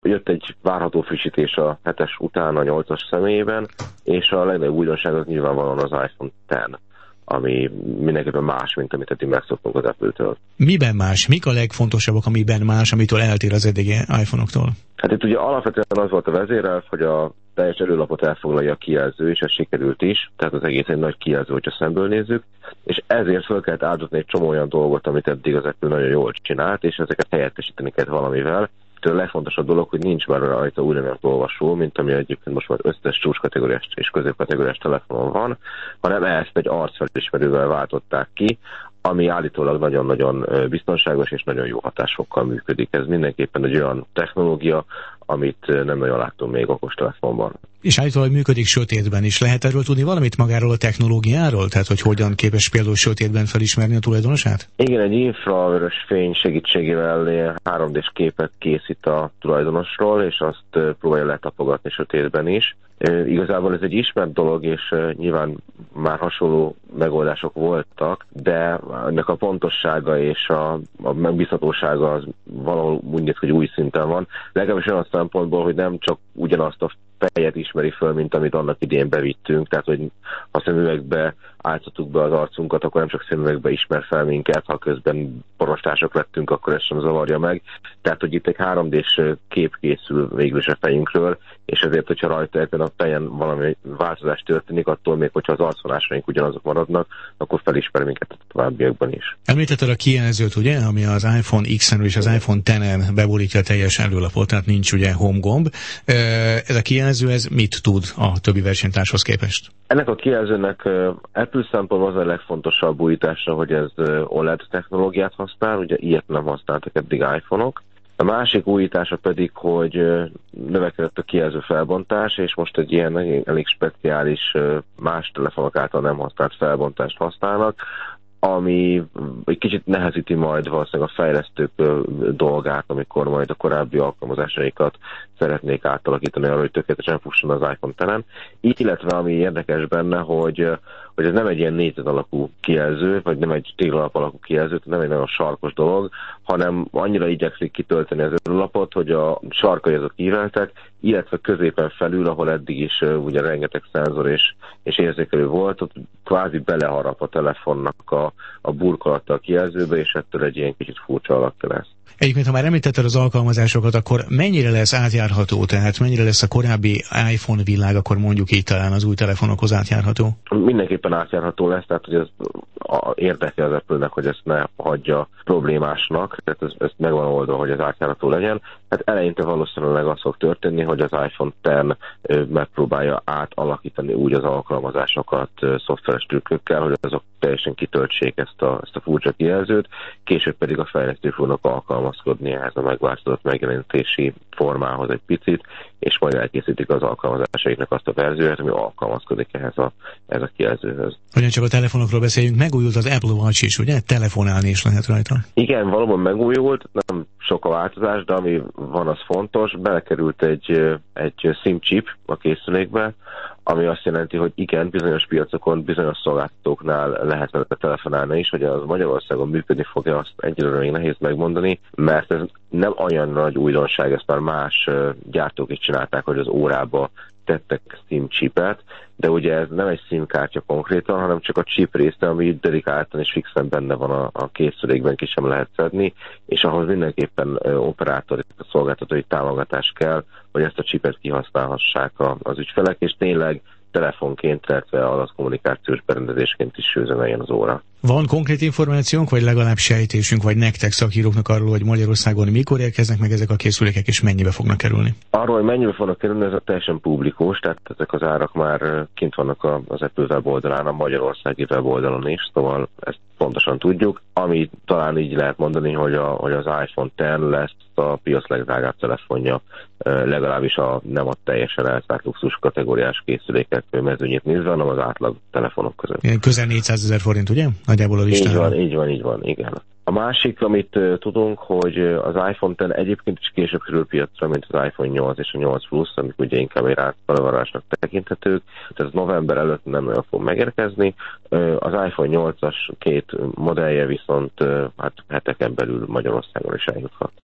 jött egy várható frissítés a 7-es után a 8-as személyében, és a legnagyobb újdonság az nyilvánvalóan az iPhone X, ami mindenképpen más, mint amit eddig megszoktunk az Apple-től. Miben más? Mik a legfontosabbak, amiben más, amitől eltér az eddigi iPhone-októl? Hát itt ugye alapvetően az volt a vezérelv, hogy a teljes előlapot elfoglalja a kijelző, és ez sikerült is, tehát az egész egy nagy kijelző, hogyha szemből nézzük, és ezért fel kellett áldozni egy csomó olyan dolgot, amit eddig az Apple nagyon jól csinált, és ezeket helyettesíteni kellett valamivel. A legfontosabb dolog, hogy nincs már rajta úgynevezett olvasó, mint ami egyébként most már összes csúcskategóriás és középkategóriás telefonon van, hanem ezt egy arcfelismerővel váltották ki, ami állítólag nagyon-nagyon biztonságos és nagyon jó hatásokkal működik. Ez mindenképpen egy olyan technológia, amit nem nagyon láttunk még okostelefonban. És állítólag működik sötétben is. Lehet erről tudni valamit magáról a technológiáról? Tehát, hogy hogyan képes például sötétben felismerni a tulajdonosát? Igen, egy infravörös fény segítségével 3D-s képet készít a tulajdonosról, és azt próbálja letapogatni sötétben is. Igazából ez egy ismert dolog, és nyilván már hasonló megoldások voltak, de ennek a pontossága és a megbízhatósága az valahol úgy néz ki, hogy új szinten van. Legalábbis olyan szempontból, hogy nem csak ugyanazt a fejet ismeri föl, mint amit annak idén bevittünk, tehát hogy ha szemüvegbe állítottuk be az arcunkat, akkor nem csak szemüvegbe ismer fel minket, ha közben porostások lettünk, akkor ez sem zavarja meg. Tehát, hogy itt egy 3D-s kép készül végül is a fejünkről, és ezért, hogyha rajta ebben a fejen valami változás történik, attól még, hogyha az arcvonásaink ugyanazok maradnak, akkor felismer minket a továbbiakban is. Említetted a kijelzőt, ugye, ami az iPhone X-en és az iPhone X-en beborítja a teljes előlapot, tehát nincs ugye home gomb. Ez a kijelző, ez mit tud a többi versenytárshoz képest? Ennek a kijelzőnek Apple szempontból az a legfontosabb újítása, hogy ez OLED technológiát használ, ugye ilyet nem használtak eddig iPhone-ok. A másik újítása pedig, hogy növekedett a kijelző felbontás, és most egy ilyen elég speciális, más telefonok által nem használt felbontást használnak, ami egy kicsit nehezíti majd valószínűleg a fejlesztők dolgát, amikor majd a korábbi alkalmazásaikat szeretnék átalakítani arra, hogy tökéletesen fusson az iPhone X-en. Illetve ami érdekes benne, hogy ez nem egy ilyen négyzet alakú kijelző, vagy nem egy téglalap alakú kijelző, nem egy nagyon sarkos dolog, hanem annyira igyekszik kitölteni az előlapot, hogy a sarkai azok íveltek, illetve középen felül, ahol eddig is ugye rengeteg szenzor és érzékelő volt, ott kvázi beleharap a telefonnak a burkolata a kijelzőbe, és ettől egy ilyen kicsit furcsa alakja lesz. Egyébként, ha már említetted az alkalmazásokat, akkor mennyire lesz átjárható, tehát mennyire lesz a korábbi iPhone világ, akkor mondjuk így talán az új telefonokhoz átjárható? Mindenképpen átjárható lesz, tehát hogy ez érdeke az Apple-nek, hogy ezt ne hagyja problémásnak, tehát ez meg van oldva, hogy ez átjárható legyen. Hát eleinte valószínűleg az fog történni, hogy az iPhone X megpróbálja átalakítani úgy az alkalmazásokat szoftveres trükkökkel, hogy azok teljesen kitöltsék ezt a furcsa kijelzőt, később pedig a fejlesztők fognak alkalmazkodni ehhez a megváltozott megjelenítési formához egy picit, és majd elkészítik az alkalmazásaiknak azt a verzióját, ami alkalmazkodik ehhez a kijelzőhöz. Ugyancsak a telefonokról beszéljünk, megújult az Apple Watch is, ugye? Telefonálni is lehet rajta. Igen, valóban megújult, nem sok a változás, de ami van, az fontos. Belekerült egy SIM chip a készülékbe, ami azt jelenti, hogy igen, bizonyos piacokon, bizonyos szolgáltatóknál lehet vele telefonálni is, hogy az Magyarországon működni fogja, azt egyelőre még nehéz megmondani, mert ez nem olyan nagy újdonság, ezt már más gyártók is csinálták, hogy az órába tettek SIM chipet, de ugye ez nem egy SIM kártya konkrétan, hanem csak a chip része, ami dedikáltan és fixen benne van a készülékben, ki sem lehet szedni, és ahhoz mindenképpen operátori, szolgáltatói támogatás kell, hogy ezt a chipet kihasználhassák az ügyfelek, és tényleg telefonként, illetve adatkommunikációs berendezésként is üzemeljen az óra. Van konkrét információnk, vagy legalább sejtésünk, vagy nektek szakíróknak arról, hogy Magyarországon mikor érkeznek meg ezek a készülékek, és mennyibe fognak kerülni? Arról, hogy mennyibe fognak kerülni, ez a teljesen publikus, tehát ezek az árak már kint vannak az Apple weboldalán, a magyarországi weboldalon is, szóval ezt pontosan tudjuk. Ami talán így lehet mondani, hogy az iPhone X lesz a piac legdrágább telefonja, legalábbis nem a teljesen elszárt luxus kategóriás készülékek mezőnyét nézve, hanem az átlag telefonok között. Közel 400 000 forint, ugye? Nagyjából a listán. Így van, igen. A másik, amit tudunk, hogy az iPhone X egyébként is később kerül piacra, mint az iPhone 8 és a 8 Plus, amik ugye inkább egy rászpalvarásnak tekinthetők, tehát az november előtt nem nagyon fog megérkezni. Az iPhone 8-as két modellje viszont hát heteken belül Magyarországon is eljuthat.